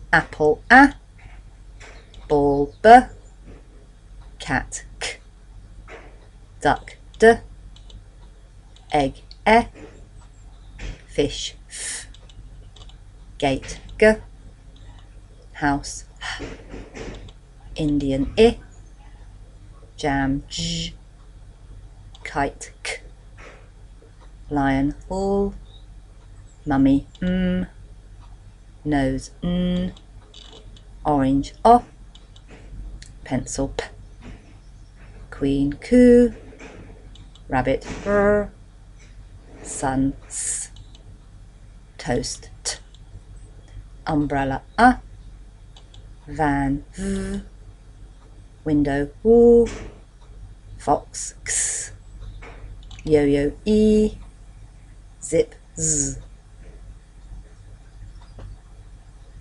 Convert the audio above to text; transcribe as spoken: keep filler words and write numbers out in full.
apple a, ball b, cat k, duck d, egg e, fish f, gate g, house h, Indian I, jam j, kite k, lion l, mummy m, nose n, orange o, pencil p, queen q, rabbit r, sun s, toast t, umbrella a, van v, window w, fox x, yo-yo e, zip z.